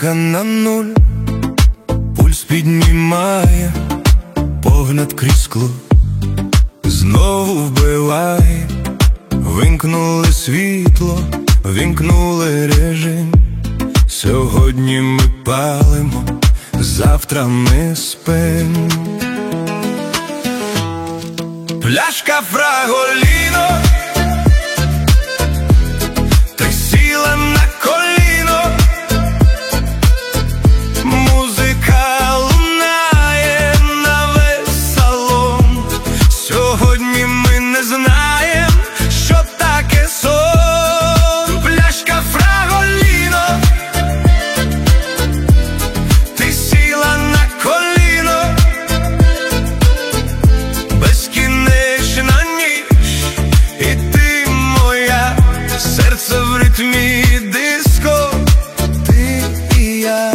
Стрілка на нуль, пульс піднімає, погляд крізь скло знову вбиває. Вимкнули світло, вімкнули режим. Сьогодні ми палимо, завтра ми спим. Пляшка Фраголіно, ти сіла на коліно. Музика лунає на весь салон. Сьогодні ми не знаєм, що таке сон. Пляшка Фраголіно, ти сіла на коліно. Безкінечна ніч, і ти моя, серце в ритмі диско, ти і я.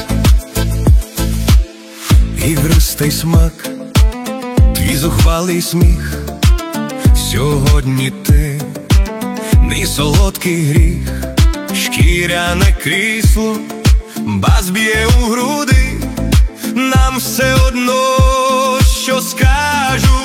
Ігристий смак, твій зухвалий сміх. Сьогодні ти, мій солодкий гріх. Шкіряне крісло, бас б'є у груди. Нам все одно, що скажуть